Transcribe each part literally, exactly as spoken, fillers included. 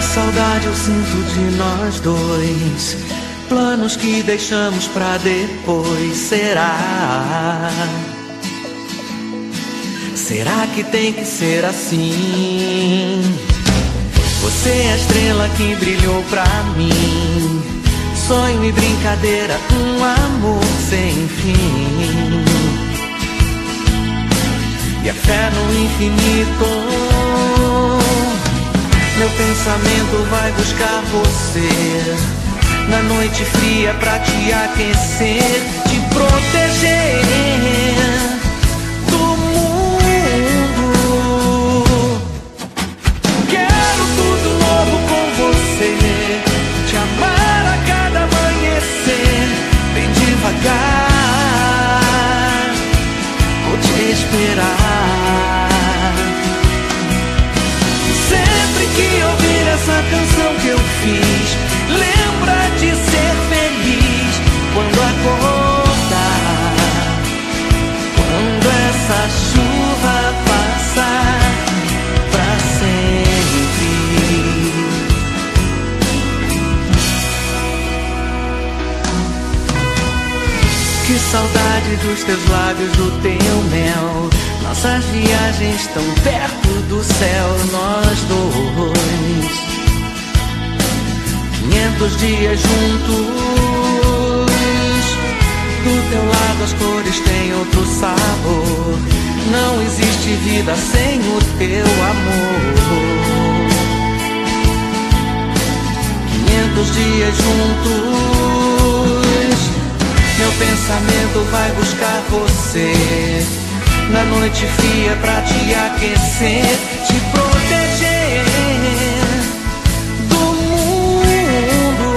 saudade eu sinto de nós dois, planos que deixamos pra depois. Será? Será que tem que ser assim? Você é a estrela que brilhou pra mim, sonho e brincadeira, um amor sem fim, e a fé no infinito. Meu pensamento vai buscar você na noite fria pra te aquecer, te proteger do mundo. Quero tudo novo com você, te amar a cada amanhecer, bem devagar, vou te esperar. Sempre que ouvir essa canção que eu fiz, lembra de ser feliz quando acordar, quando essa chuva passar pra sempre. Que saudade dos teus lábios, do teu mel, nossas viagens tão perto do céu, nós dois, quinhentos dias juntos. Do teu lado as cores têm outro sabor, não existe vida sem o teu amor. Quinhentos dias juntos, meu pensamento vai buscar você na noite fria pra te aquecer, te proteger do mundo.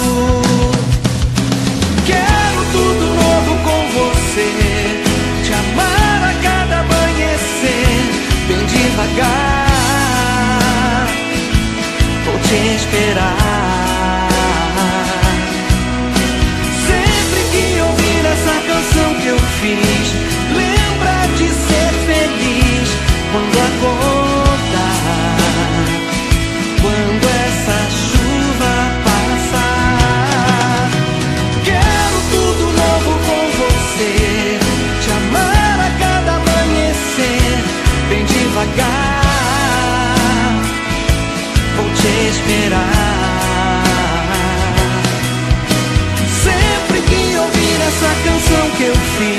Quero tudo novo com você, te amar a cada amanhecer, bem devagar, vou te esperar. Sempre que ouvir essa canção que eu fiz, lembra de ser feliz quando acordar, quando essa chuva passar. Quero tudo novo com você, te amar a cada amanhecer, bem devagar, vou te esperar. Sempre que ouvir essa canção que eu fiz,